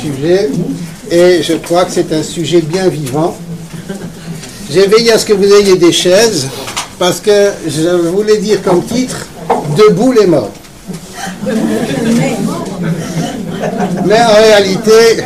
sujet et je crois que c'est un sujet bien vivant. J'ai veillé à ce que vous ayez des chaises parce que je voulais dire comme titre « Debout les morts ». Mais en réalité,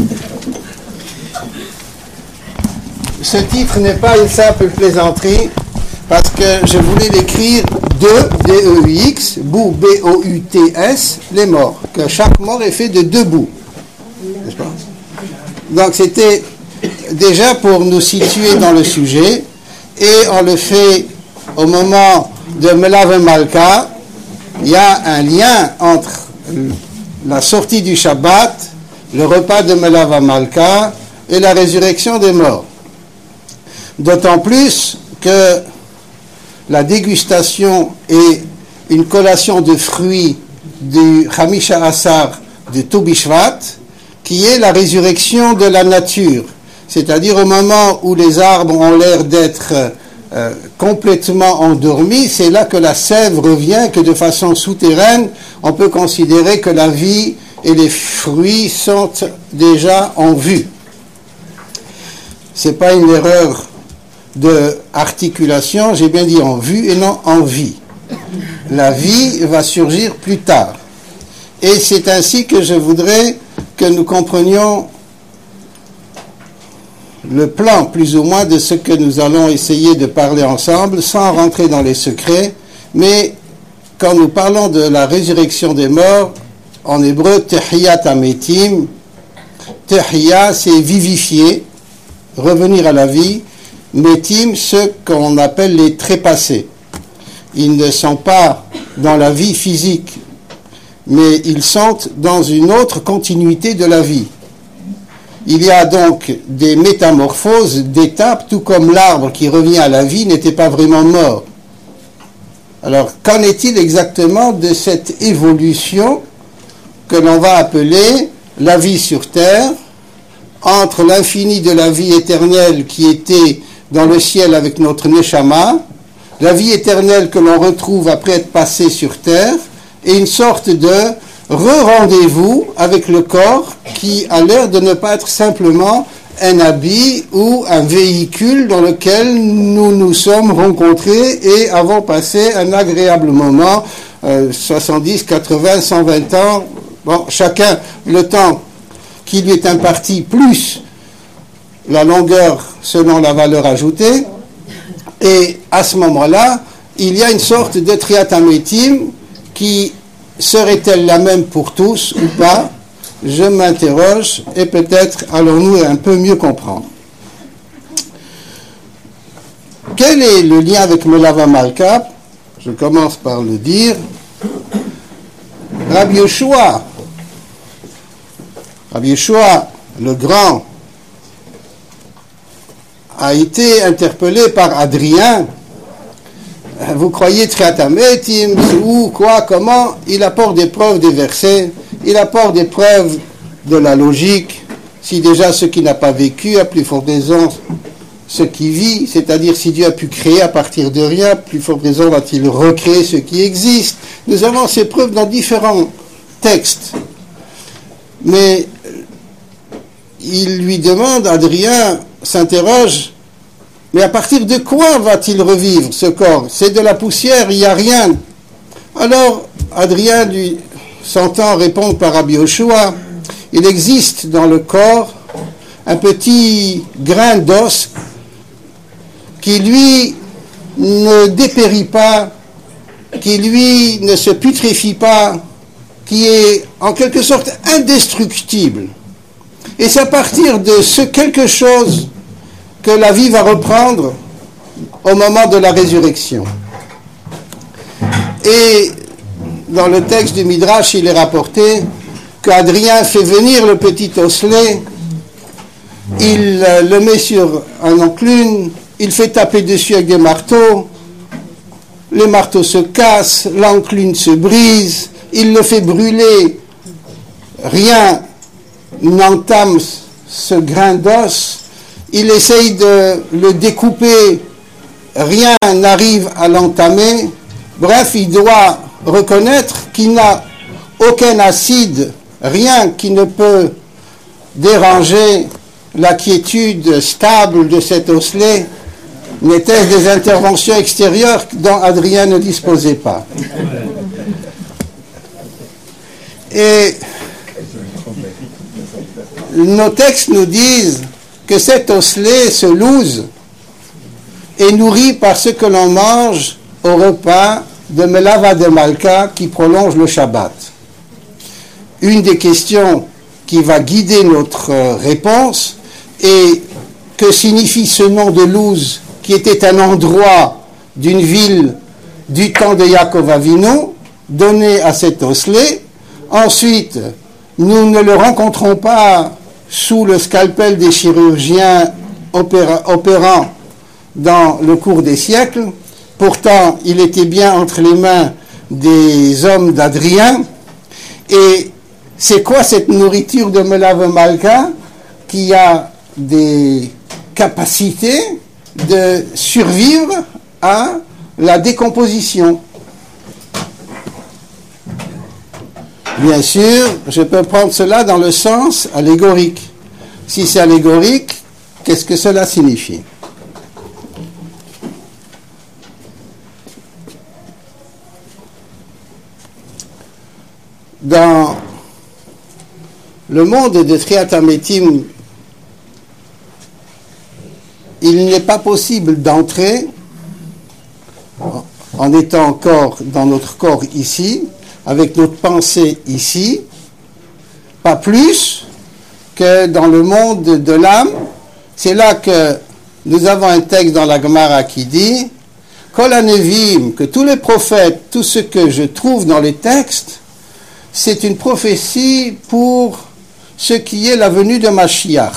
ce titre n'est pas une simple plaisanterie parce que je voulais l'écrire de D-E-U-X, bout B-O-U-T-S, les morts, que chaque mort est fait de deux bouts. N'est-ce pas? Donc c'était déjà pour nous situer dans le sujet, et on le fait au moment de Melav Malka. Il y a un lien entre la sortie du Shabbat, le repas de Melav Malka et la résurrection des morts. D'autant plus que la dégustation et une collation de fruits du Hamisha Asar de Tou Bishvat, qui est la résurrection de la nature. C'est-à-dire au moment où les arbres ont l'air d'être complètement endormis, c'est là que la sève revient, que de façon souterraine, on peut considérer que la vie et les fruits sont déjà en vue. Ce n'est pas une erreur de articulation, j'ai bien dit en vue et non en vie. La vie va surgir plus tard. Et c'est ainsi que je voudrais que nous comprenions le plan, plus ou moins, de ce que nous allons essayer de parler ensemble, sans rentrer dans les secrets. Mais quand nous parlons de la résurrection des morts, en hébreu, Tehiyat Ametim, Tehiyat, c'est vivifier, revenir à la vie. Metim, ceux qu'on appelle les trépassés. Ils ne sont pas dans la vie physique, mais ils sont dans une autre continuité de la vie. Il y a donc des métamorphoses, d'étapes, tout comme l'arbre qui revient à la vie n'était pas vraiment mort. Alors, qu'en est-il exactement de cette évolution que l'on va appeler la vie sur terre, entre l'infini de la vie éternelle qui était dans le ciel avec notre Neshama, la vie éternelle que l'on retrouve après être passé sur terre, et une sorte de re-rendez-vous avec le corps qui a l'air de ne pas être simplement un habit ou un véhicule dans lequel nous nous sommes rencontrés et avons passé un agréable moment, 70, 80, 120 ans, bon, chacun le temps qui lui est imparti, plus la longueur selon la valeur ajoutée, et à ce moment-là, il y a une sorte de triatamétim qui serait-elle la même pour tous ou pas? Je m'interroge et peut-être allons-nous un peu mieux comprendre. Quel est le lien avec Melav Malka? Je commence par le dire. Rabbi Yoshua, le grand, a été interpellé par Adrien. Vous croyez Triatametim ou quoi, comment? Il apporte des preuves des versets, il apporte des preuves de la logique. Si déjà ce qui n'a pas vécu, à plus forte raison ce qui vit, c'est-à-dire si Dieu a pu créer à partir de rien, plus forte raison va-t-il recréer ce qui existe. Nous avons ces preuves dans différents textes. Mais il lui demande, Adrien s'interroge, mais à partir de quoi va-t-il revivre ce corps? C'est de la poussière, il n'y a rien. Alors, Adrien lui s'entend répondre par Rabbi Yoshua, il existe dans le corps un petit grain d'os qui lui ne dépérit pas, qui lui ne se putréfie pas, qui est en quelque sorte indestructible. Et c'est à partir de ce quelque chose que la vie va reprendre au moment de la résurrection. Et dans le texte du Midrash, il est rapporté qu'Adrien fait venir le petit osselet, il le met sur un enclume, il fait taper dessus avec des marteaux, les marteaux se cassent, l'enclume se brise, il le fait brûler, rien n'entame ce grain d'os, il essaye de le découper, rien n'arrive à l'entamer. Bref, il doit reconnaître qu'il n'a aucun acide, rien qui ne peut déranger la quiétude stable de cet osselet? N'étaient-ce des interventions extérieures dont Adrien ne disposait pas? Et nos textes nous disent que cet osselet, ce louz, est nourri par ce que l'on mange au repas de Melava de Malka qui prolonge le Shabbat. Une des questions qui va guider notre réponse est: que signifie ce nom de Louz, qui était un endroit d'une ville du temps de Yaakov Avinu, donné à cet osselet? Ensuite, nous ne le rencontrons pas sous le scalpel des chirurgiens opérant dans le cours des siècles. Pourtant, il était bien entre les mains des hommes d'Adrien. Et c'est quoi cette nourriture de Melav Malka qui a des capacités de survivre à la décomposition? Bien sûr, je peux prendre cela dans le sens allégorique. Si c'est allégorique, qu'est-ce que cela signifie? Dans le monde de Triat Hametim, il n'est pas possible d'entrer, en étant encore dans notre corps ici, avec notre pensée ici, pas plus que dans le monde de l'âme. C'est là que nous avons un texte dans la Gemara qui dit Kol Hanevim, que tous les prophètes, tout ce que je trouve dans les textes, c'est une prophétie pour ce qui est la venue de Mashiach.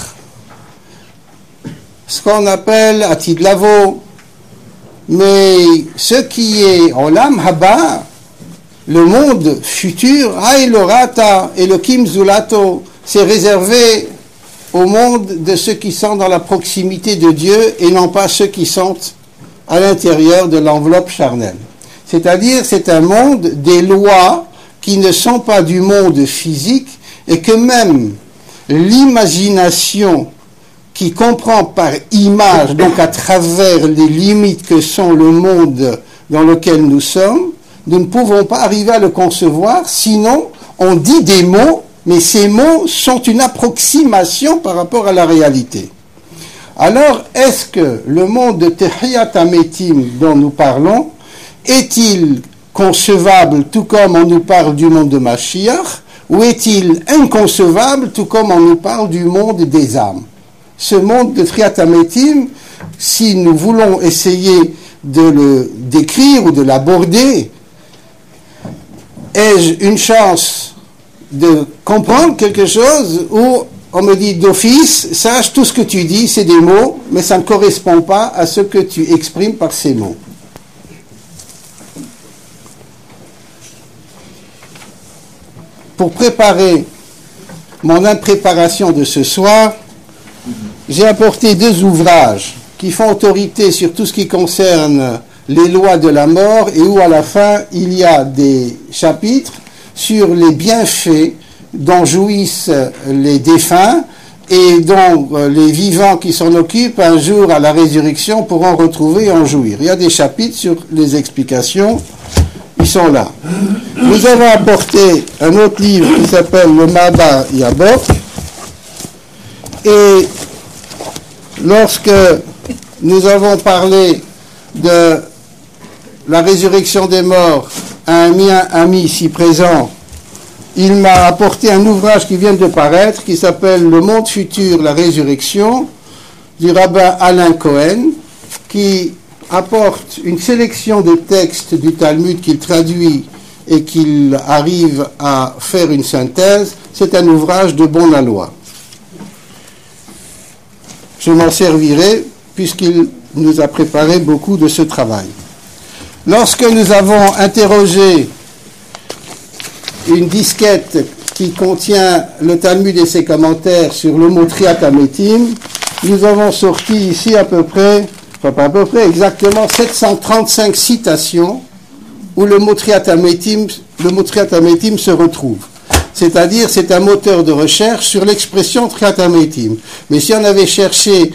Ce qu'on appelle Atid Lavo. Mais ce qui est Olam Haba, le monde futur, Aïlorata, Elohim Zulato, c'est réservé au monde de ceux qui sont dans la proximité de Dieu et non pas ceux qui sont à l'intérieur de l'enveloppe charnelle. C'est-à-dire, c'est un monde des lois qui ne sont pas du monde physique et que même l'imagination qui comprend par image, donc à travers les limites que sont le monde dans lequel nous sommes, nous ne pouvons pas arriver à le concevoir, sinon on dit des mots, mais ces mots sont une approximation par rapport à la réalité. Alors, est-ce que le monde de Tehiyat Hametim dont nous parlons est-il concevable tout comme on nous parle du monde de Mashiach, ou est-il inconcevable tout comme on nous parle du monde des âmes? Ce monde de Triat Hametim, si nous voulons essayer de le décrire ou de l'aborder, ai-je une chance de comprendre quelque chose ou on me dit d'office, sache tout ce que tu dis, c'est des mots, mais ça ne correspond pas à ce que tu exprimes par ces mots. Pour préparer mon impréparation de ce soir, j'ai apporté 2 ouvrages qui font autorité sur tout ce qui concerne les lois de la mort et où à la fin il y a des chapitres sur les bienfaits dont jouissent les défunts et dont les vivants qui s'en occupent un jour à la résurrection pourront retrouver et en jouir. Il y a des chapitres sur les explications, ils sont là. Nous avons apporté un autre livre qui s'appelle le Maba Yabok, et lorsque nous avons parlé de la résurrection des morts à un ami ici présent, il m'a apporté un ouvrage qui vient de paraître, qui s'appelle Le monde futur, la résurrection, du rabbin Alain Cohen, qui apporte une sélection de textes du Talmud qu'il traduit et qu'il arrive à faire une synthèse. C'est un ouvrage de bon aloi. Je m'en servirai puisqu'il nous a préparé beaucoup de ce travail. Lorsque nous avons interrogé une disquette qui contient le Talmud et ses commentaires sur le mot Triat Hametim, nous avons sorti ici à peu près, enfin pas à peu près, exactement 735 citations où le mot Triat Hametim se retrouve. c'est-à-dire c'est un moteur de recherche sur l'expression Triat Hametim. Mais si on avait cherché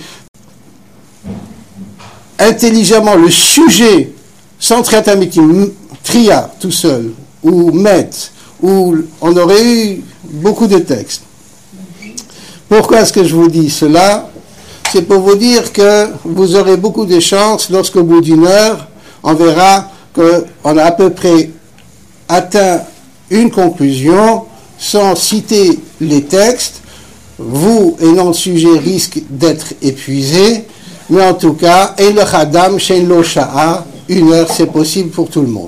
intelligemment le sujet sans Triat Hametim, Tria tout seul, ou Met, où on aurait eu beaucoup de textes. Pourquoi est-ce que je vous dis cela? C'est pour vous dire que vous aurez beaucoup de chances lorsqu'au bout d'une heure, on verra qu'on a à peu près atteint une conclusion sans citer les textes. Vous et non le sujet risque d'être épuisé, mais en tout cas, et le Khadam, Shein Lo Sha'a, une heure c'est possible pour tout le monde.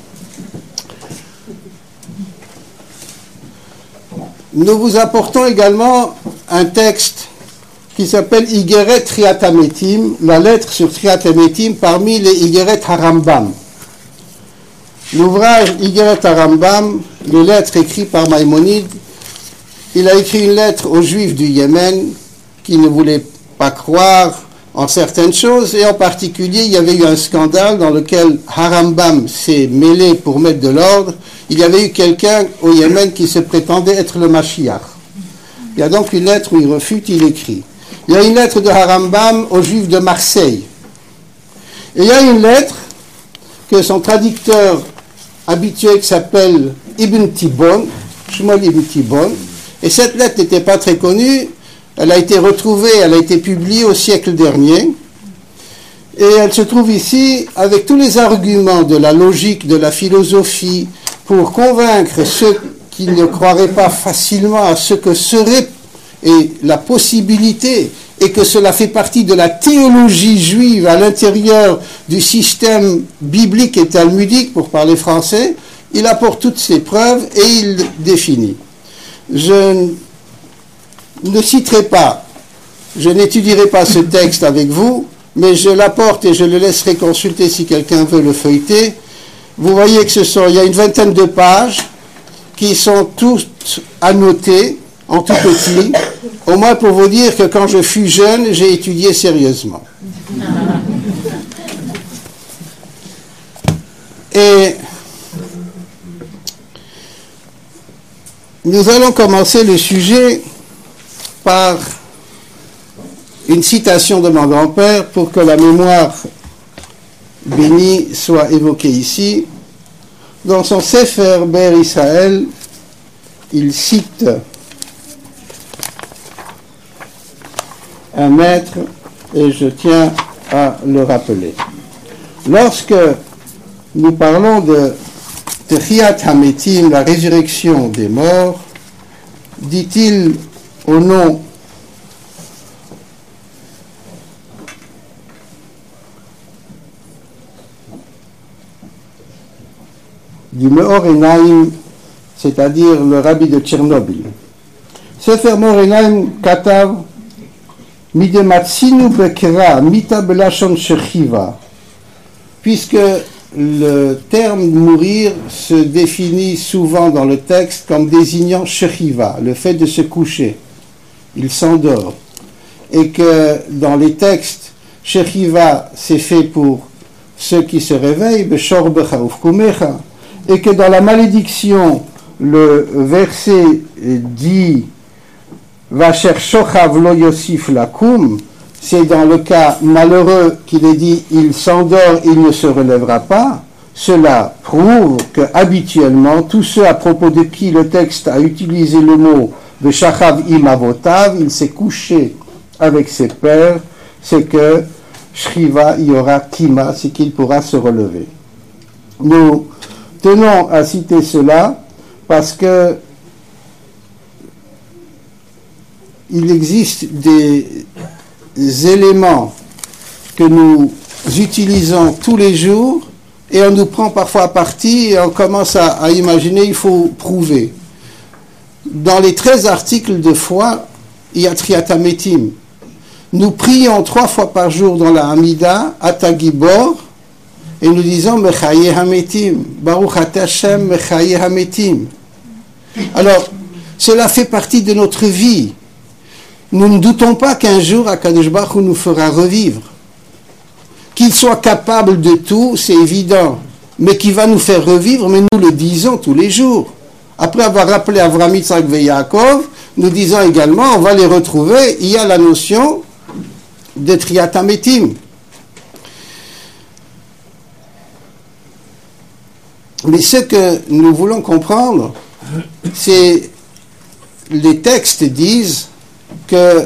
Nous vous apportons également un texte qui s'appelle Igeret Triat Hametim, la lettre sur Triat Hametim parmi les Igeret Harambam. L'ouvrage Igeret Harambam, les lettres écrites par Maïmonide, il a écrit une lettre aux Juifs du Yémen qui ne voulaient pas croire en certaines choses, et en particulier il y avait eu un scandale dans lequel Harambam s'est mêlé pour mettre de l'ordre. Il y avait eu quelqu'un au Yémen qui se prétendait être le Mashiach. Il y a donc une lettre où il refute, il écrit. Il y a une lettre de Harambam aux Juifs de Marseille. Et il y a une lettre que son traducteur habitué qui s'appelle Ibn Tibon, Shmuel Ibn Tibon, et cette lettre n'était pas très connue, elle a été retrouvée, elle a été publiée au siècle dernier, et elle se trouve ici avec tous les arguments de la logique, de la philosophie, pour convaincre ceux qui ne croiraient pas facilement à ce que serait et la possibilité, et que cela fait partie de la théologie juive à l'intérieur du système biblique et talmudique, pour parler français. Il apporte toutes ces preuves et il définit. Je ne citerai pas, je n'étudierai pas ce texte avec vous, mais je l'apporte et je le laisserai consulter si quelqu'un veut le feuilleter. Vous voyez que il y a une vingtaine de pages qui sont toutes annotées en tout petit, au moins pour vous dire que quand je fus jeune, j'ai étudié sérieusement. Et nous allons commencer le sujet par une citation de mon grand-père pour que la mémoire bénie soit évoquée ici. Dans son Sefer Ber Israël, il cite un maître, et je tiens à le rappeler. Lorsque nous parlons de Triat Hametim, la résurrection des morts, dit-il au nom du Meor Enaim, c'est-à-dire le rabbi de Tchernobyl. Sefer Meor Enaim katav midematsinu bekera mita belashon shechiva, puisque le terme mourir se définit souvent dans le texte comme désignant shechiva, le fait de se coucher, il s'endort, et que dans les textes shechiva c'est fait pour ceux qui se réveillent, beshorbecha ufkumecha, et que dans la malédiction le verset dit Vacher shochav lo yosif lakum, c'est dans le cas malheureux qu'il est dit il s'endort, il ne se relèvera pas. Cela prouve que habituellement tous ceux à propos de qui le texte a utilisé le mot veshachav imavotav, il s'est couché avec ses pères, c'est que shriva il y aura kima, c'est qu'il pourra se relever. Nous tenons à citer cela parce que il existe des éléments que nous utilisons tous les jours et on nous prend parfois à partie et on commence à imaginer, il faut prouver. Dans les 13 articles de foi, il y a Triat Hametim. Nous prions 3 fois par jour dans la Hamida, Atagibor, et nous disons Mechaye Hametim, Baruch Ata Hashem Mechaye Hametim. Alors, cela fait partie de notre vie. Nous ne doutons pas qu'un jour, Akadosh Baruch Hu nous fera revivre. Qu'il soit capable de tout, c'est évident. Mais qu'il va nous faire revivre, mais nous le disons tous les jours. Après avoir rappelé Avraham, Yitzhak et Yaakov, nous disons également, on va les retrouver, il y a la notion de Triat HaMetim. Mais ce que nous voulons comprendre, c'est les textes disent que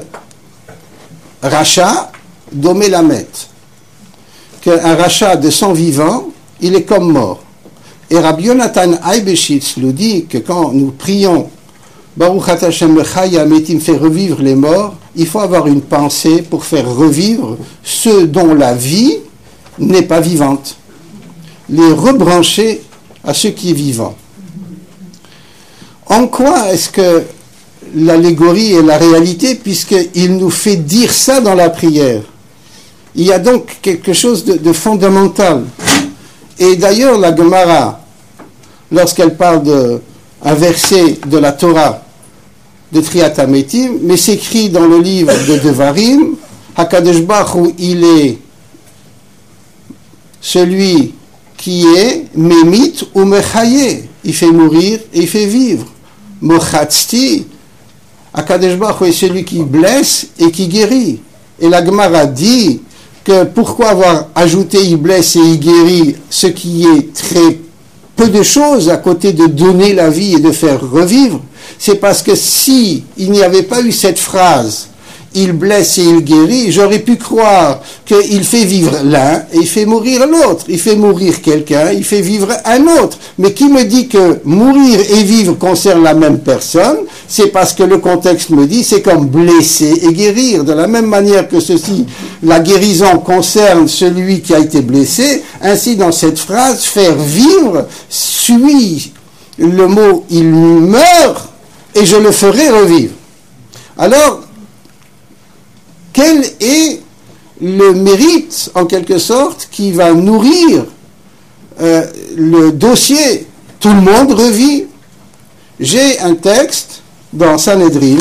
Racha domé la mette, qu'un rachat de sang vivant, il est comme mort. Et Rabbi Yonatan Eibeshitz nous dit que quand nous prions Baruch Ata Hashem Lechai Hametim, fait revivre les morts, il faut avoir une pensée pour faire revivre ceux dont la vie n'est pas vivante, les rebrancher à ce qui est vivant. En quoi est-ce que l'allégorie est la réalité, puisqu'il nous fait dire ça dans la prière? Il y a donc quelque chose de fondamental. Et d'ailleurs, la Gemara, lorsqu'elle parle d'un verset de la Torah, de Triat HaMetim, mais s'écrit dans le livre de Devarim, HaKadosh Baruch Hu, il est celui qui est Memit ou Mechaye, il fait mourir et il fait vivre. Mochatzti, HaKadosh Baruch Hu est celui qui blesse et qui guérit. Et la Gemara dit que pourquoi avoir ajouté il blesse et il guérit, ce qui est très peu de choses à côté de donner la vie et de faire revivre, c'est parce que si il n'y avait pas eu cette phrase il blesse et il guérit, j'aurais pu croire qu'il fait vivre l'un et il fait mourir l'autre. Il fait mourir quelqu'un, il fait vivre un autre. Mais qui me dit que mourir et vivre concernent la même personne? C'est parce que le contexte me dit c'est comme blesser et guérir. De la même manière que ceci, la guérison concerne celui qui a été blessé, ainsi dans cette phrase, faire vivre suit le mot il meurt et je le ferai revivre. Alors, quel est le mérite, en quelque sorte, qui va nourrir le dossier? Tout le monde revit. J'ai un texte dans Sanhedrin,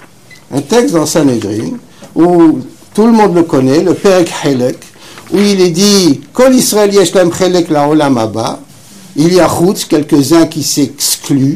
où tout le monde le connaît, le Perek Helek, où il est dit « Kol Israël yesh lahem chelek la'olam haba ». Il y a chutz, quelques-uns qui s'excluent,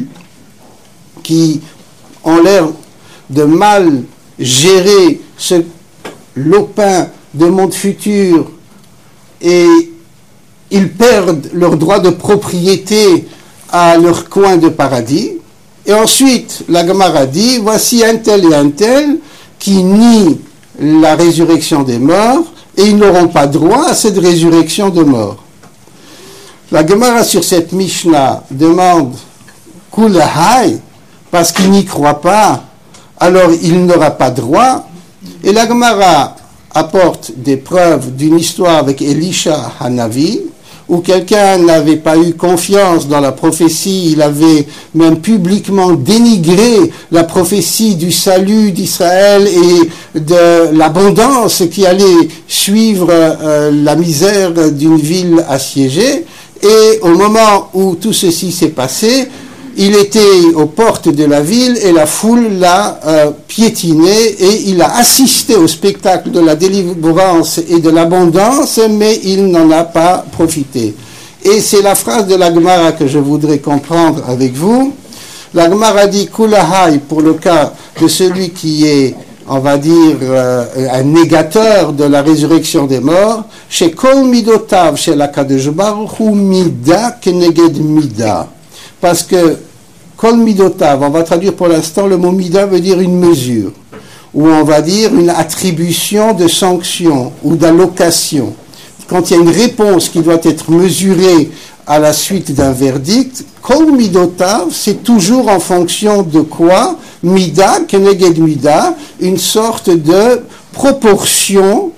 qui ont l'air de mal gérer ce lopin de monde futur et ils perdent leur droit de propriété à leur coin de paradis. Et ensuite, la Gemara dit, voici un tel et un tel qui nient la résurrection des morts et ils n'auront pas droit à cette résurrection de morts. La Gemara sur cette Mishnah demande Kulahai, parce qu'il n'y croit pas, alors il n'aura pas droit. Et la Gemara apporte des preuves d'une histoire avec Elisha Hanavi, où quelqu'un n'avait pas eu confiance dans la prophétie, il avait même publiquement dénigré la prophétie du salut d'Israël et de l'abondance qui allait suivre la misère d'une ville assiégée. Et au moment où tout ceci s'est passé, il était aux portes de la ville et la foule l'a piétiné et il a assisté au spectacle de la délivrance et de l'abondance, mais il n'en a pas profité. Et c'est la phrase de la Gemara que je voudrais comprendre avec vous. La Gemara dit Kulahai pour le cas de celui qui est, on va dire, un négateur de la résurrection des morts, chez Kol Midotav, chez la Kadosh Baruch Hu Mida Keneged Mida. Parce que Kol Midotav, on va traduire pour l'instant, le mot Mida veut dire une mesure, ou on va dire une attribution de sanction ou d'allocation. Quand il y a une réponse qui doit être mesurée à la suite d'un verdict, Kol Midotav, c'est toujours en fonction de quoi? Mida, Keneged Mida, une sorte de proportion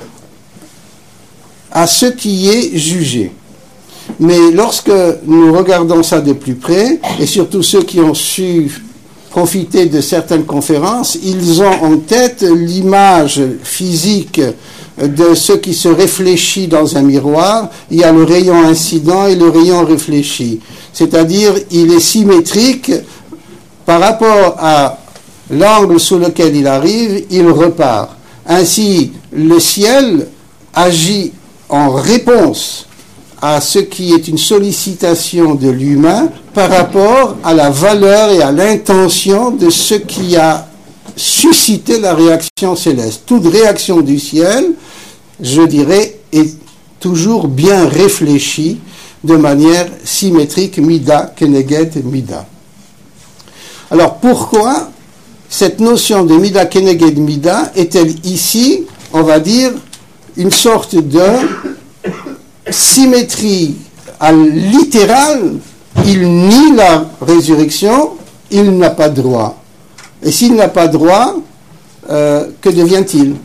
à ce qui est jugé. Mais lorsque nous regardons ça de plus près, et surtout ceux qui ont su profiter de certaines conférences, ils ont en tête l'image physique de ce qui se réfléchit dans un miroir. Il y a le rayon incident et le rayon réfléchi. C'est-à-dire, il est symétrique par rapport à l'angle sous lequel il arrive, il repart. Ainsi, le ciel agit en réponse à ce qui est une sollicitation de l'humain par rapport à la valeur et à l'intention de ce qui a suscité la réaction céleste. Toute réaction du ciel, je dirais, est toujours bien réfléchie de manière symétrique, mida, keneged, mida. Alors pourquoi cette notion de mida, keneged, mida est-elle ici, on va dire, une sorte de symétrie littérale? Il nie la résurrection, il n'a pas droit. Et s'il n'a pas droit, que devient-il?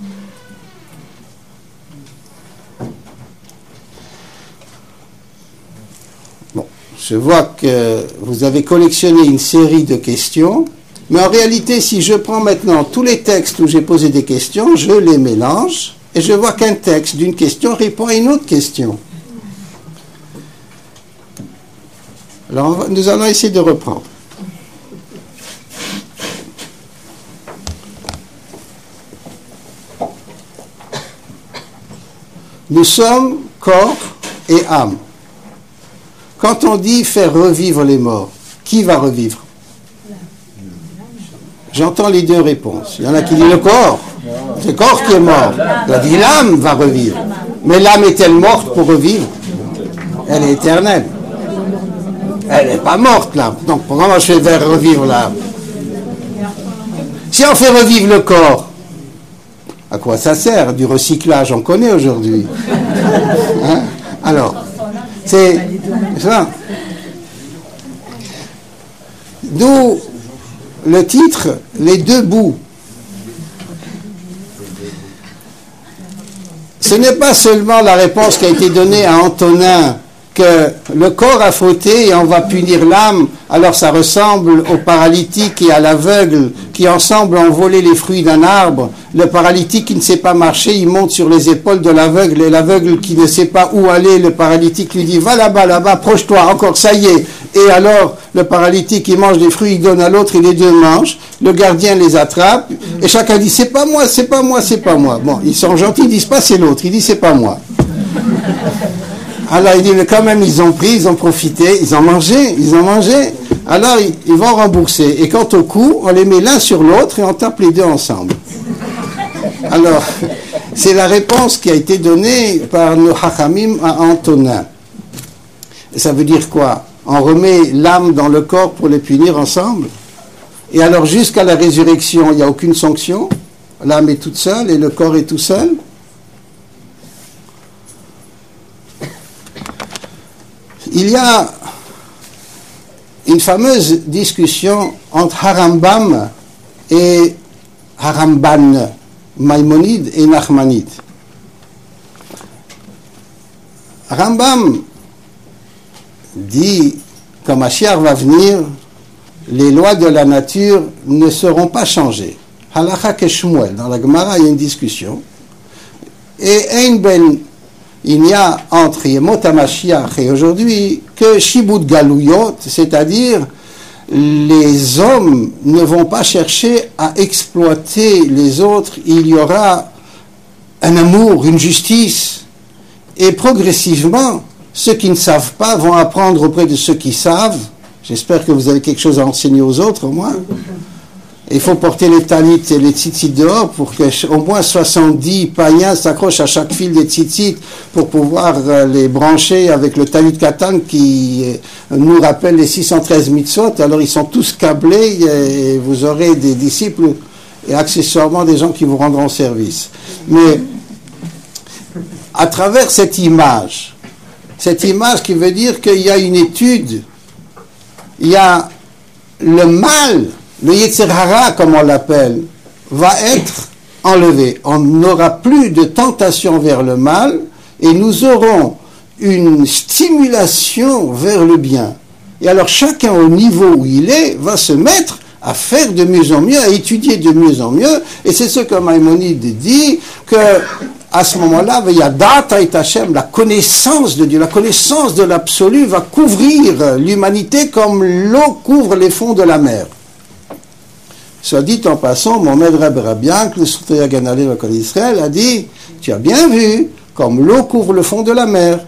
Bon, je vois que vous avez collectionné une série de questions, mais en réalité, si je prends maintenant tous les textes où j'ai posé des questions, je les mélange, et je vois qu'un texte d'une question répond à une autre question. Alors, nous allons essayer de reprendre. Nous sommes corps et âme. Quand on dit faire revivre les morts, qui va revivre? J'entends les deux réponses. Il y en a qui disent le corps. C'est le corps qui est mort. On dit l'âme va revivre. Mais l'âme est-elle morte pour revivre? Elle est éternelle. Elle n'est pas morte, l'âme. Donc comment je vais faire revivre l'âme? Si on fait revivre le corps, à quoi ça sert? Du recyclage, on connaît aujourd'hui. Hein? Alors, c'est ça. D'où le titre, les deux bouts. Ce n'est pas seulement la réponse qui a été donnée à Antonin, que le corps a fauté et on va punir l'âme, alors ça ressemble au paralytique et à l'aveugle qui ensemble ont volé les fruits d'un arbre. Le paralytique qui ne sait pas marcher, il monte sur les épaules de l'aveugle, et l'aveugle qui ne sait pas où aller, le paralytique lui dit va là-bas, là-bas, approche-toi, encore, ça y est. Et alors le paralytique il mange des fruits, il donne à l'autre et les deux mangent, le gardien les attrape et chacun dit c'est pas moi, c'est pas moi, c'est pas moi. Bon, ils sont gentils, ils disent pas c'est l'autre, ils disent c'est pas moi. Alors il dit mais quand même ils ont pris, ils ont profité, ils ont mangé. Alors ils vont rembourser. Et quant au coup, on les met l'un sur l'autre et on tape les deux ensemble. Alors, c'est la réponse qui a été donnée par nos hachamim à Antonin. Et ça veut dire quoi? On remet l'âme dans le corps pour les punir ensemble. Et alors jusqu'à la résurrection, il n'y a aucune sanction. L'âme est toute seule et le corps est tout seul. Il y a une fameuse discussion entre Harambam et Haramban, Maïmonide et Nachmanide. Rambam dit, quand Mashiach va venir, les lois de la nature ne seront pas changées. Halacha ke Shmuel, dans la Gemara, il y a une discussion. Et Ein Ben, il n'y a entre Yemot HaMashiach et aujourd'hui que Shibud Galouyot, c'est-à-dire les hommes ne vont pas chercher à exploiter les autres, il y aura un amour, une justice, et progressivement, ceux qui ne savent pas vont apprendre auprès de ceux qui savent. J'espère que vous avez quelque chose à enseigner aux autres, au moins. Il faut porter les talit et les tzitzit dehors pour qu'au moins 70 païens s'accrochent à chaque fil des tzitzit pour pouvoir les brancher avec le talit katan qui nous rappelle les 613 mitzvot. Alors ils sont tous câblés et vous aurez des disciples et accessoirement des gens qui vous rendront service. Mais à travers cette image qui veut dire qu'il y a une étude, il y a le mal, le Yetzer Hara, comme on l'appelle, va être enlevé. On n'aura plus de tentation vers le mal et nous aurons une stimulation vers le bien. Et alors chacun au niveau où il est va se mettre à faire de mieux en mieux, à étudier de mieux en mieux. Et c'est ce que Maïmonide dit, que à ce moment-là, il y a Data et Hashem, la connaissance de Dieu, la connaissance de l'absolu va couvrir l'humanité comme l'eau couvre les fonds de la mer. Soit dit en passant, mon maître Rabbi Rabiank, le Soutria Ganalé, le Col d'Israël, a dit, tu as bien vu, comme l'eau couvre le fond de la mer.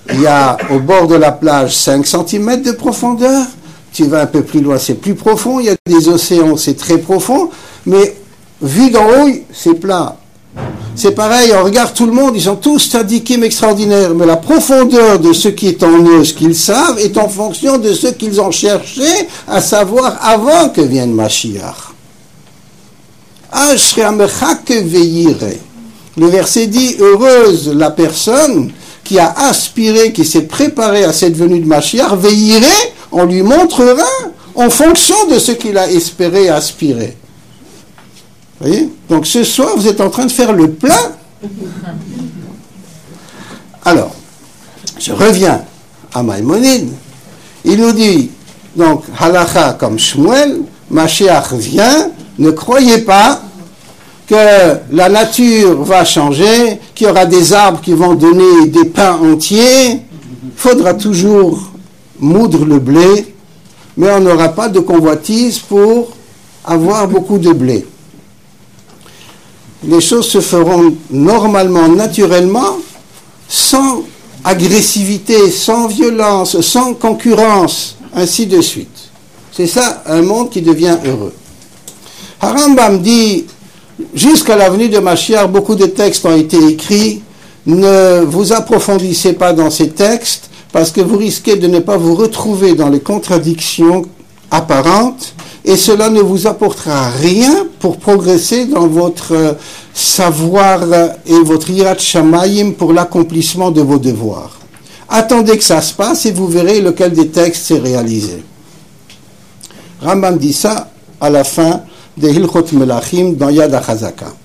il y a au bord de la plage 5 cm de profondeur. Tu vas un peu plus loin, c'est plus profond. Il y a des océans, c'est très profond. Mais vu d'en haut, c'est plat. C'est pareil, on regarde tout le monde, ils sont tous tzadikim extraordinaires. Mais la profondeur de ce qui est en eux, ce qu'ils savent, est en fonction de ce qu'ils ont cherché à savoir avant que vienne Mashiach. Le verset dit, heureuse la personne qui a aspiré, qui s'est préparée à cette venue de Mashiach, veilliré, on lui montrera en fonction de ce qu'il a espéré, aspiré. Vous voyez? Donc ce soir, vous êtes en train de faire le plein. Alors, je reviens à Maïmonide. Il nous dit, donc, halakha comme Shmuel, Mashiach vient, ne croyez pas que la nature va changer, qu'il y aura des arbres qui vont donner des pains entiers. Il faudra toujours moudre le blé, mais on n'aura pas de convoitise pour avoir beaucoup de blé. Les choses se feront normalement, naturellement, sans agressivité, sans violence, sans concurrence, ainsi de suite. C'est ça, un monde qui devient heureux. Harambam dit, jusqu'à la venue de Mashiach, beaucoup de textes ont été écrits. Ne vous approfondissez pas dans ces textes, parce que vous risquez de ne pas vous retrouver dans les contradictions apparentes, et cela ne vous apportera rien pour progresser dans votre savoir et votre yirat shamayim pour l'accomplissement de vos devoirs. Attendez que ça se passe et vous verrez lequel des textes s'est réalisé. Rambam dit ça à la fin de Hilchot Melachim dans Yad HaChazaka.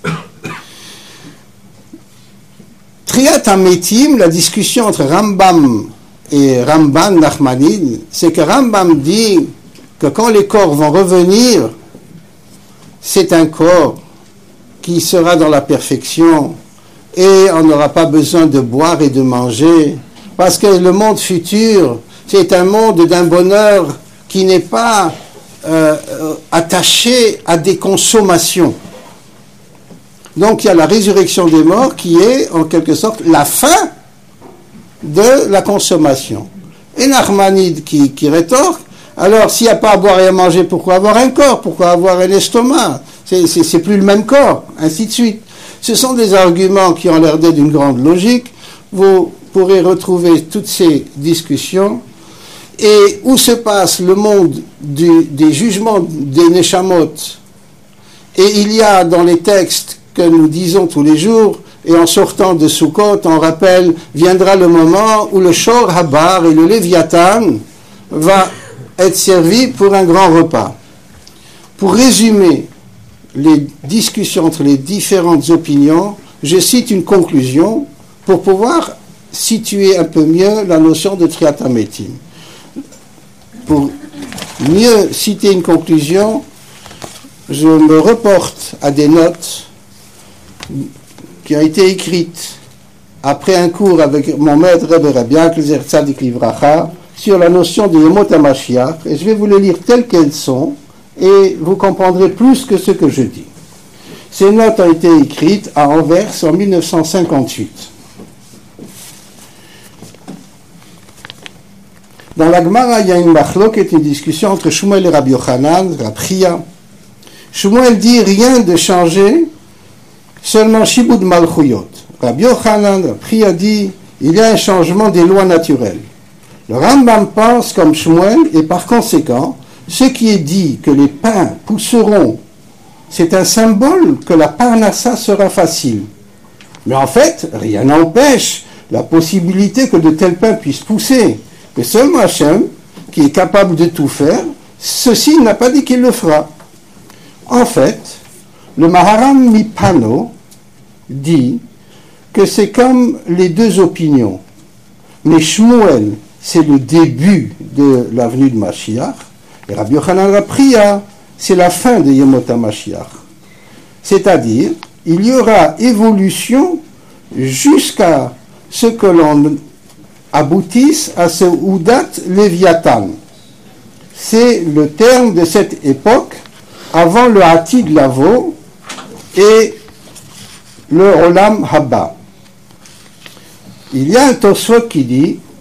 Triat HaMetim, la discussion entre Rambam et Ramban Nachmanide, c'est que Rambam dit que quand les corps vont revenir, c'est un corps qui sera dans la perfection et on n'aura pas besoin de boire et de manger, parce que le monde futur, c'est un monde d'un bonheur qui n'est pas attaché à des consommations. Donc il y a la résurrection des morts qui est en quelque sorte la fin de la consommation. Et Nachmanide qui rétorque, alors s'il n'y a pas à boire et à manger, pourquoi avoir un corps? Pourquoi avoir un estomac? C'est plus le même corps, ainsi de suite. Ce sont des arguments qui ont l'air d'être d'une grande logique. Vous pourrez retrouver toutes ces discussions. Et où se passe le monde des jugements des Neshamot. Et il y a dans les textes que nous disons tous les jours, et en sortant de Sukkot, on rappelle, viendra le moment où le Shor Habar et le Léviathan va être servi pour un grand repas. Pour résumer les discussions entre les différentes opinions, je cite une conclusion pour pouvoir situer un peu mieux la notion de Triat HaMetim. Pour mieux citer une conclusion, je me reporte à des notes qui ont été écrites après un cours avec mon maître Rebbe Rabbi Yankel Tzadik Livracha sur la notion de Yemot HaMashiach, et je vais vous les lire telles qu'elles sont, et vous comprendrez plus que ce que je dis. Ces notes ont été écrites à Anvers en 1958. Dans la Gemara, il y a une machloket, une discussion entre Shmuel et Rabbi Yochanan, Rabbi Chia. Shmuel dit rien de changer, seulement Shibud Malchuyot. Rabbi Yochanan, Rabbi Chia dit il y a un changement des lois naturelles. Le Rambam pense comme Shmuel et par conséquent, ce qui est dit que les pains pousseront, c'est un symbole que la parnassa sera facile. Mais en fait, rien n'empêche la possibilité que de tels pains puissent pousser. Mais seulement Hachem, qui est capable de tout faire, ceci n'a pas dit qu'il le fera. En fait, le Maharam Mipano dit que c'est comme les deux opinions. Mais Shmuel, c'est le début de la venue de Mashiach, et Rabbi Yochanan Rabbi Chia, c'est la fin de Yemot HaMashiach. C'est-à-dire, il y aura évolution jusqu'à ce que l'on aboutisse à ce Oudat Léviathan. C'est le terme de cette époque, avant le Hatid Lavo et le Olam Haba. Il y a un Tosfot qui dit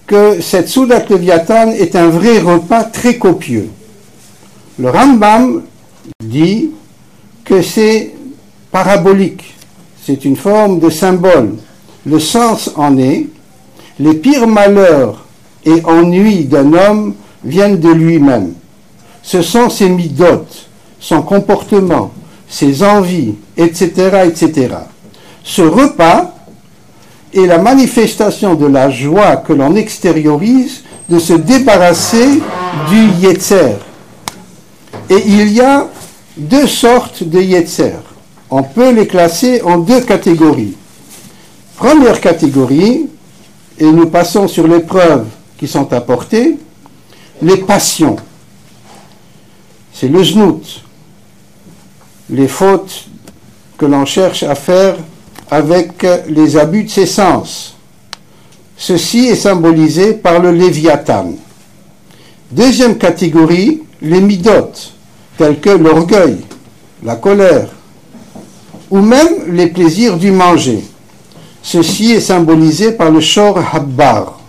que cette Soudat Léviathan est un vrai repas très copieux. Le Rambam dit que c'est parabolique, c'est une forme de symbole. Le sens en est, les pires malheurs et ennuis d'un homme viennent de lui-même. Ce sont ses midot, son comportement, ses envies, etc., etc. Ce repas est la manifestation de la joie que l'on extériorise de se débarrasser du yetzer. Et il y a deux sortes de yetzer. On peut les classer en deux catégories. Première catégorie, et nous passons sur les preuves qui sont apportées, les passions. C'est le znout, les fautes que l'on cherche à faire avec les abus de ses sens. Ceci est symbolisé par le Léviathan. Deuxième catégorie, les midot, tels que l'orgueil, la colère, ou même les plaisirs du manger. Ceci est symbolisé par le Shor Habbar.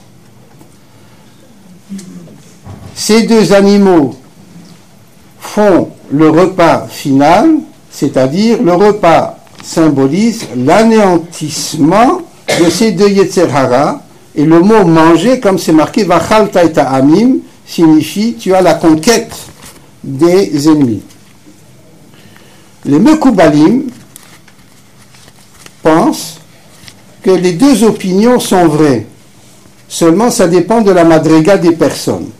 Ces deux animaux font le repas final, c'est-à-dire le repas symbolise l'anéantissement de ces deux Yetzer Hara, et le mot manger, comme c'est marqué Vachal Taïta Amim, signifie tu as la conquête des ennemis. Les Mekoubalim pensent que les deux opinions sont vraies, seulement ça dépend de la madriga des personnes.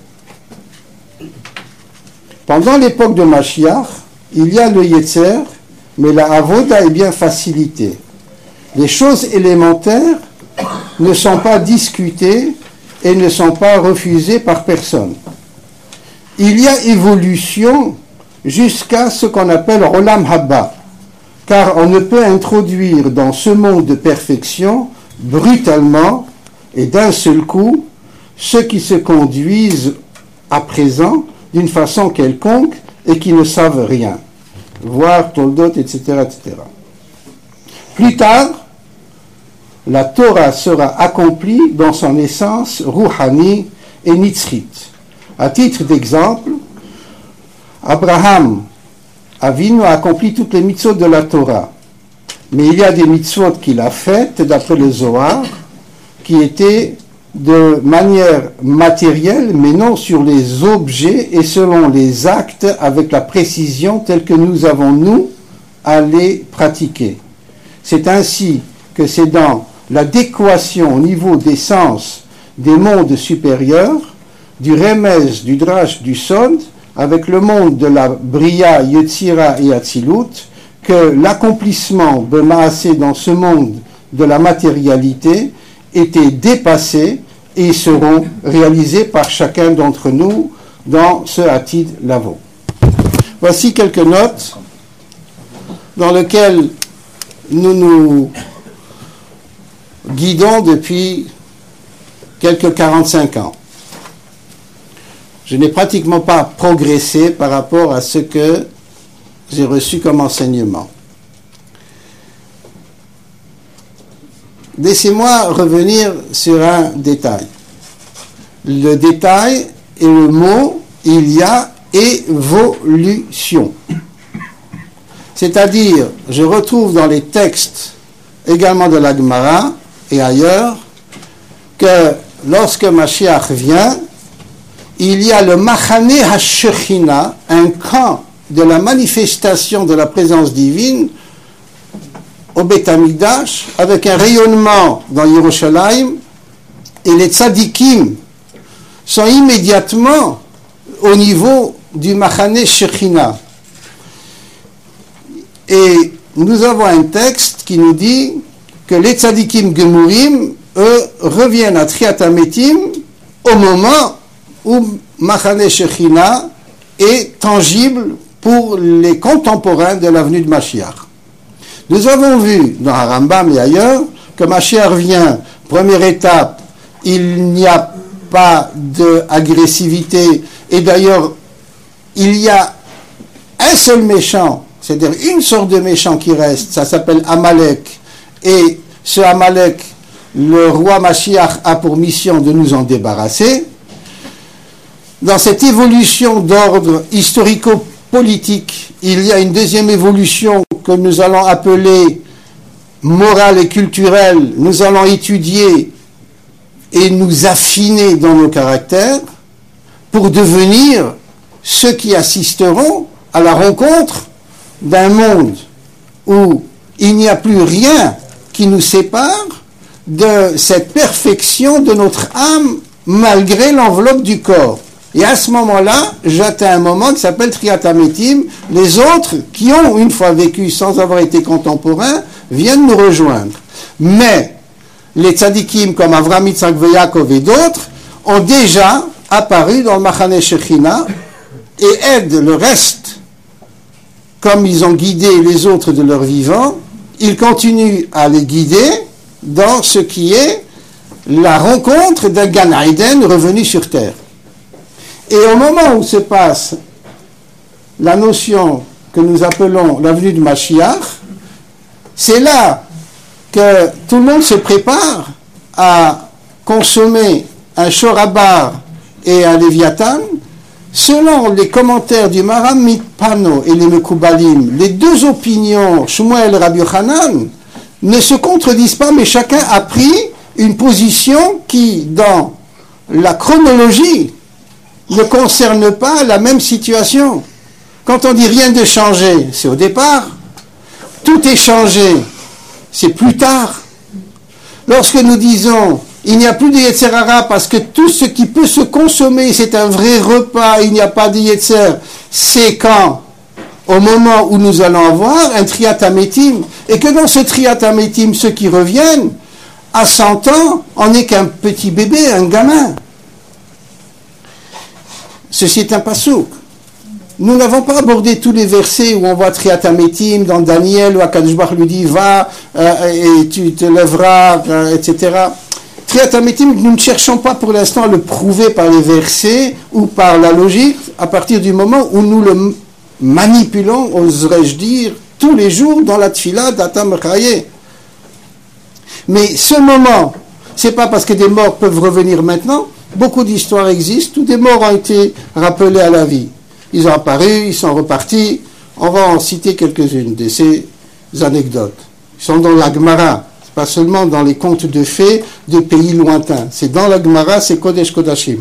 Pendant l'époque de Mashiach, il y a le Yetzer, mais la Avoda est bien facilitée. Les choses élémentaires ne sont pas discutées et ne sont pas refusées par personne. Il y a évolution jusqu'à ce qu'on appelle Olam Haba, car on ne peut introduire dans ce monde de perfection brutalement et d'un seul coup ceux qui se conduisent à présent d'une façon quelconque et qui ne savent rien, voire Toldot, etc., etc. Plus tard, la Torah sera accomplie dans son essence rouhani et nitzrite. À titre d'exemple, Abraham Avinu a accompli toutes les mitzvot de la Torah. Mais il y a des mitzvot qu'il a faites, d'après le Zohar, qui étaient de manière matérielle, mais non sur les objets et selon les actes avec la précision telle que nous avons, nous, à les pratiquer. C'est ainsi que c'est dans l'adéquation au niveau des sens des mondes supérieurs, du Remez, du Drash, du Sod, avec le monde de la Bria, Yetzira et Atzilut, que l'accomplissement de Maasé dans ce monde de la matérialité était dépassé et seront réalisés par chacun d'entre nous dans ce Atid Lavo. Voici quelques notes dans lesquelles nous nous guidons depuis quelques 45 ans. Je n'ai pratiquement pas progressé par rapport à ce que j'ai reçu comme enseignement. Laissez-moi revenir sur un détail. Le détail est le mot, il y a évolution. C'est-à-dire, je retrouve dans les textes également de la Gemara et ailleurs que lorsque Mashiach vient, il y a le Machane HaShechina, un camp de la manifestation de la présence divine au Beth Amikdash, avec un rayonnement dans Yerushalayim, et les tzadikim sont immédiatement au niveau du Machane Shechina. Et nous avons un texte qui nous dit que les tzadikim gemurim, eux, reviennent à Triat HaMetim au moment où Machane Shechina est tangible pour les contemporains de la venue de Mashiach. Nous avons vu dans Harambam et ailleurs que Mashiach vient, première étape, il n'y a pas d'agressivité, et d'ailleurs il y a un seul méchant, c'est-à-dire une sorte de méchant qui reste, ça s'appelle Amalek, et ce Amalek le roi Mashiach a pour mission de nous en débarrasser. Dans cette évolution d'ordre historico-politique, il y a une deuxième évolution que nous allons appeler morale et culturelle. Nous allons étudier et nous affiner dans nos caractères pour devenir ceux qui assisteront à la rencontre d'un monde où il n'y a plus rien qui nous sépare de cette perfection de notre âme malgré l'enveloppe du corps. Et à ce moment-là, j'atteins un moment qui s'appelle Triat Hametim. Les autres, qui ont une fois vécu sans avoir été contemporains, viennent nous rejoindre. Mais les tzadikim comme Avraham, Yitzhak, Yaakov et d'autres ont déjà apparu dans le Machane Shechina et aident le reste, comme ils ont guidé les autres de leur vivant, ils continuent à les guider dans ce qui est la rencontre d'un Gan Eden revenu sur terre. Et au moment où se passe la notion que nous appelons la venue de Mashiach, c'est là que tout le monde se prépare à consommer un Shorabar et un Léviathan. Selon les commentaires du Maram Mitpano et les Mekoubalim, les deux opinions, Shmuel et Rabbi Yochanan, ne se contredisent pas, mais chacun a pris une position qui, dans la chronologie, ne concerne pas la même situation. Quand on dit rien de changé, c'est au départ. Tout est changé, c'est plus tard. Lorsque nous disons il n'y a plus de Yetzer Hara parce que tout ce qui peut se consommer, c'est un vrai repas, il n'y a pas de Yetzer, c'est quand, au moment où nous allons avoir un Triat Hametim, et que dans ce Triat Hametim, ceux qui reviennent, à 100 ans, on n'est qu'un petit bébé, un gamin. Ceci est un pasouk. Nous n'avons pas abordé tous les versets où on voit Triat Hametim dans Daniel, où Akadosh Baruch lui dit va et tu te lèveras, etc. Triat Hametim, nous ne cherchons pas pour l'instant à le prouver par les versets ou par la logique, à partir du moment où nous le manipulons, oserais-je dire, tous les jours dans la tfila d'Atam Chaye. Mais ce moment, c'est pas parce que des morts peuvent revenir maintenant. Beaucoup d'histoires existent où des morts ont été rappelés à la vie. Ils ont apparu, ils sont repartis. On va en citer quelques-unes de ces anecdotes. Ils sont dans la Gemara, c'est pas seulement dans les contes de fées de pays lointains. C'est dans la Gemara, c'est Kodesh Kodashim.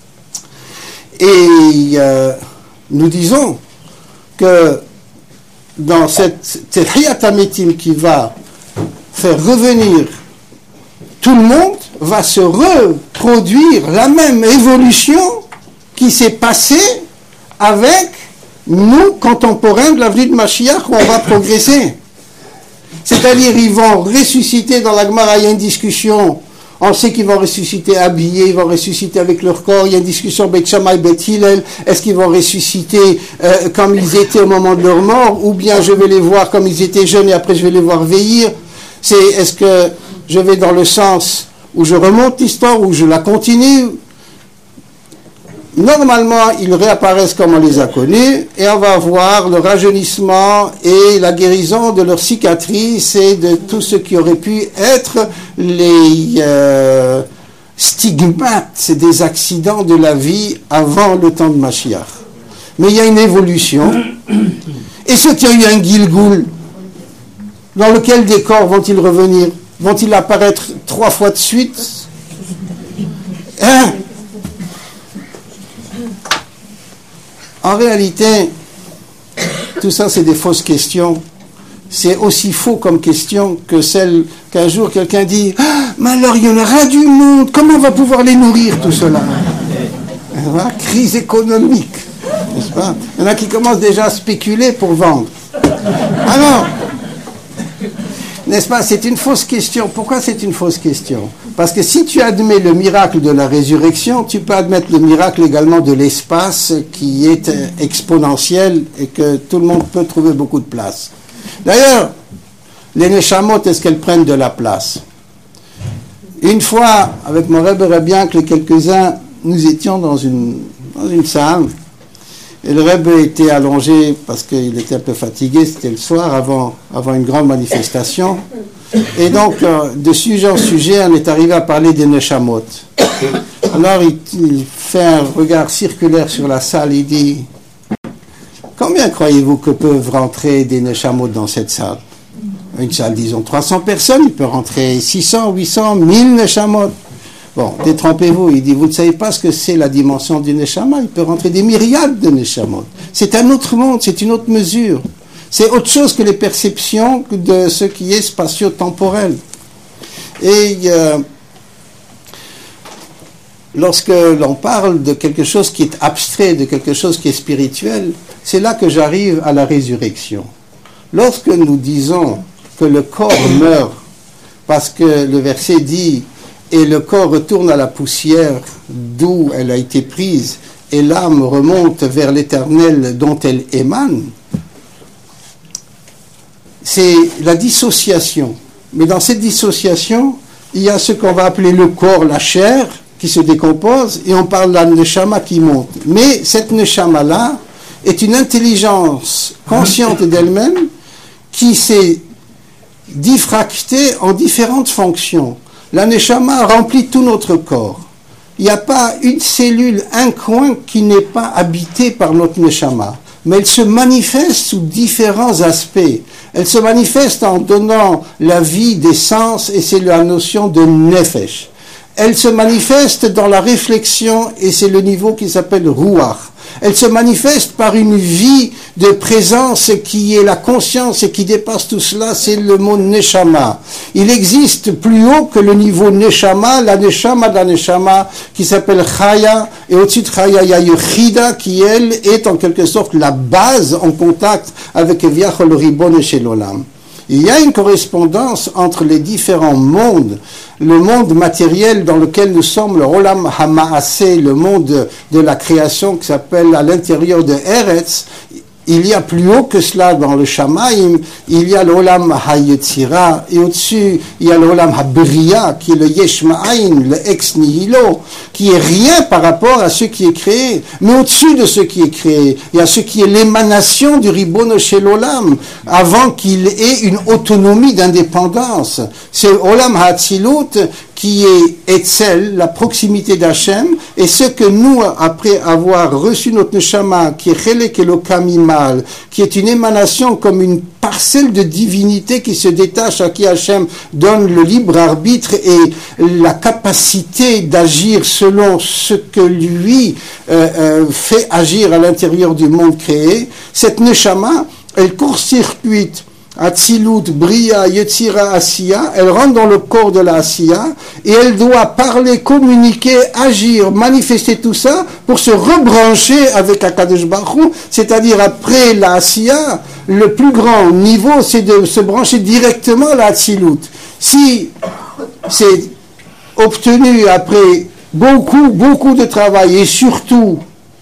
Et nous disons que dans cette Triat Hametim qui va faire revenir tout le monde, va se reproduire la même évolution qui s'est passée avec nous, contemporains de la venue de Mashiach, où on va progresser. C'est-à-dire, ils vont ressusciter dans la Gemara, il y a une discussion, on sait qu'ils vont ressusciter habillés, ils vont ressusciter avec leur corps, il y a une discussion Beit Shammai, Beit Hillel, est-ce qu'ils vont ressusciter comme ils étaient au moment de leur mort, ou bien je vais les voir comme ils étaient jeunes et après je vais les voir vieillir. Est-ce que je vais dans le sens où je remonte l'histoire, où je la continue? Normalement, ils réapparaissent comme on les a connus, et on va voir le rajeunissement et la guérison de leurs cicatrices et de tout ce qui aurait pu être les stigmates des accidents de la vie avant le temps de Mashiach. Mais il y a une évolution, et ceux qui ont eu un Gilgoul, dans lequel des corps vont-ils revenir? Vont-ils apparaître 3 fois de suite? Hein? En réalité, tout ça c'est des fausses questions. C'est aussi faux comme question que celle qu'un jour quelqu'un dit « mais alors il y en aura du monde, comment on va pouvoir les nourrir tout cela ?» Crise économique, n'est-ce pas? Il y en a qui commencent déjà à spéculer pour vendre. Alors, n'est-ce pas? C'est une fausse question. Pourquoi c'est une fausse question? Parce que si tu admets le miracle de la résurrection, tu peux admettre le miracle également de l'espace qui est exponentiel et que tout le monde peut trouver beaucoup de place. D'ailleurs, les Neshamot, est-ce qu'elles prennent de la place? Une fois, avec mon Rebbe Rabiank et quelques-uns, nous étions dans une salle. Et le Rebbe était allongé parce qu'il était un peu fatigué, c'était le soir avant une grande manifestation. Et donc, de sujet en sujet, on est arrivé à parler des Neshamot. Alors, il fait un regard circulaire sur la salle, il dit, combien croyez-vous que peuvent rentrer des Neshamot dans cette salle? Une salle, disons, 300 personnes, il peut rentrer 600, 800, 1000 Neshamot. Bon, détrompez-vous, il dit, vous ne savez pas ce que c'est la dimension du Neshama, il peut rentrer des myriades de Neshamot. C'est un autre monde, c'est une autre mesure. C'est autre chose que les perceptions de ce qui est spatio-temporel. Et lorsque l'on parle de quelque chose qui est abstrait, de quelque chose qui est spirituel, c'est là que j'arrive à la résurrection. Lorsque nous disons que le corps meurt, parce que le verset dit « et le corps retourne à la poussière d'où elle a été prise, et l'âme remonte vers l'éternel dont elle émane », c'est la dissociation. Mais dans cette dissociation, il y a ce qu'on va appeler le corps, la chair, qui se décompose, et on parle de la neshama qui monte. Mais cette neshama-là est une intelligence consciente d'elle-même qui s'est diffractée en différentes fonctions. La neshama remplit tout notre corps. Il n'y a pas une cellule, un coin qui n'est pas habité par notre neshama. Mais elle se manifeste sous différents aspects. Elle se manifeste en donnant la vie des sens, et c'est la notion de nefesh. Elle se manifeste dans la réflexion, et c'est le niveau qui s'appelle ruach. Elle se manifeste par une vie de présence qui est la conscience et qui dépasse tout cela, c'est le mot neshama. Il existe plus haut que le niveau neshama, la neshama de la neshama, qui s'appelle chaya, et au-dessus de chaya, il y a Yechida, qui elle est en quelque sorte la base en contact avec Eviachol Ribon Shel Olam. Il y a une correspondance entre les différents mondes. Le monde matériel dans lequel nous sommes, le Olam HaMaaseh, le monde de la création qui s'appelle à l'intérieur de Eretz, il y a plus haut que cela dans le Shamaim, il y a l'Olam HaYetzira, et au-dessus, il y a l'Olam HaBriya, qui est le Yesh Ma'ain, le Ex Nihilo, qui est rien par rapport à ce qui est créé. Mais au-dessus de ce qui est créé, il y a ce qui est l'émanation du Ribono Shel Olam, avant qu'il ait une autonomie d'indépendance. C'est Olam HaAtzilut, qui est Etzel, la proximité d'Hachem, et ce que nous, après avoir reçu notre Neshama, qui est Chelek Elokam Imal, qui est une émanation comme une parcelle de divinité qui se détache, à qui Hachem donne le libre arbitre et la capacité d'agir selon ce que lui fait agir à l'intérieur du monde créé, cette Neshama, elle court-circuite Atzilut, Bria, Yetzira, Asiya, elle rentre dans le corps de la Asiya et elle doit parler, communiquer, agir, manifester tout ça pour se rebrancher avec Akadosh Baruch Hu, c'est-à-dire après la Asiya, le plus grand niveau c'est de se brancher directement à la Atzilut. Si c'est obtenu après beaucoup de travail et surtout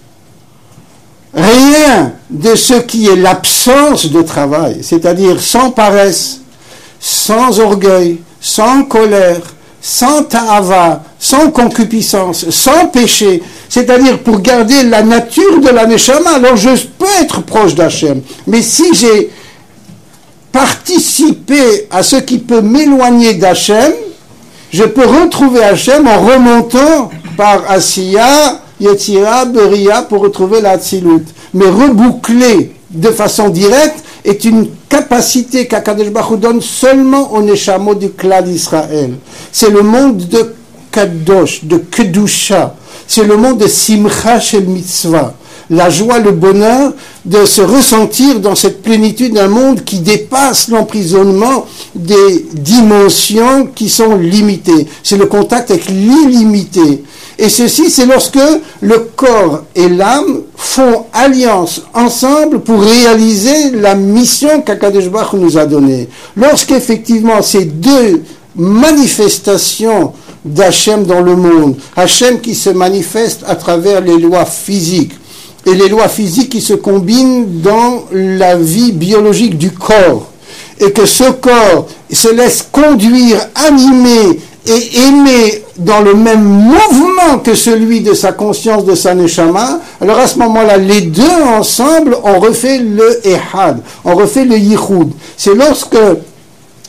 rien de ce qui est l'absence de travail, c'est-à-dire sans paresse, sans orgueil, sans colère, sans ta'ava, sans concupiscence, sans péché, c'est-à-dire pour garder la nature de la neshama. Alors je peux être proche d'Hachem, mais si j'ai participé à ce qui peut m'éloigner d'Hachem, je peux retrouver Hachem en remontant par Asiya, Yetzira, Beria, pour retrouver la Atzilut. Mais reboucler de façon directe est une capacité qu'Akadosh Baruch Hu donne seulement au Neshamot du clan d'Israël. C'est le monde de Kadosh, de Kedusha. C'est le monde de Simcha Shel Mitzvah. La joie, le bonheur de se ressentir dans cette plénitude d'un monde qui dépasse l'emprisonnement des dimensions qui sont limitées. C'est le contact avec l'illimité. Et ceci, c'est lorsque le corps et l'âme font alliance ensemble pour réaliser la mission qu'Akadosh Baruch Hu nous a donnée. Lorsqu'effectivement ces deux manifestations d'Hachem dans le monde, Hachem qui se manifeste à travers les lois physiques, et les lois physiques qui se combinent dans la vie biologique du corps, et que ce corps se laisse conduire, animer et aimer dans le même mouvement que celui de sa conscience, de sa neshama, alors à ce moment-là, les deux ensemble, on refait le ehad, on refait le yichud. C'est lorsque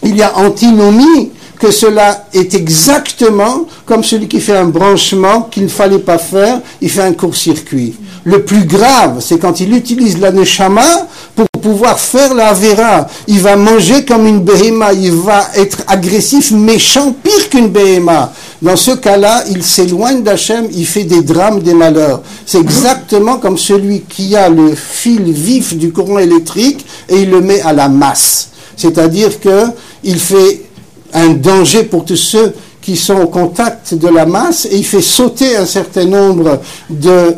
il y a antinomie, que cela est exactement comme celui qui fait un branchement qu'il ne fallait pas faire, il fait un court-circuit. Le plus grave, c'est quand il utilise la neshama pour pouvoir faire la avera. Il va manger comme une béhéma, il va être agressif, méchant, pire qu'une béhéma. Dans ce cas-là, il s'éloigne d'Hachem, il fait des drames, des malheurs. C'est exactement comme celui qui a le fil vif du courant électrique et il le met à la masse. C'est-à-dire qu'il fait un danger pour tous ceux qui sont au contact de la masse et il fait sauter un certain nombre de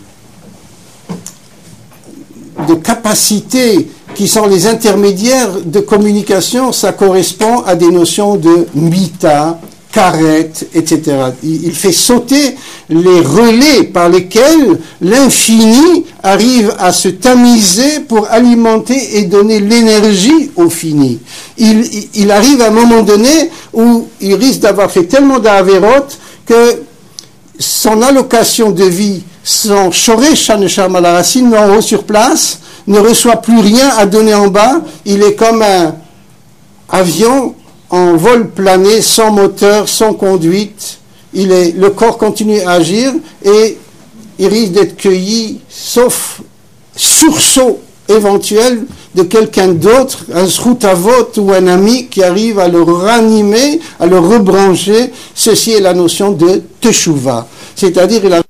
capacités qui sont les intermédiaires de communication. Ça correspond à des notions de mita, karet, etc. Il fait sauter les relais par lesquels l'infini arrive à se tamiser pour alimenter et donner l'énergie au fini. Il arrive à un moment donné où il risque d'avoir fait tellement d'Averot que son allocation de vie, son shoresh haneshama, la racine en haut sur place, ne reçoit plus rien à donner en bas. Il est comme un avion en vol plané, sans moteur, sans conduite. Le corps continue à agir et il risque d'être cueilli, sauf sursaut éventuel de quelqu'un d'autre, un sroutavot ou un ami qui arrive à le ranimer, à le rebrancher. Ceci est la notion de teshuva. C'est-à-dire il a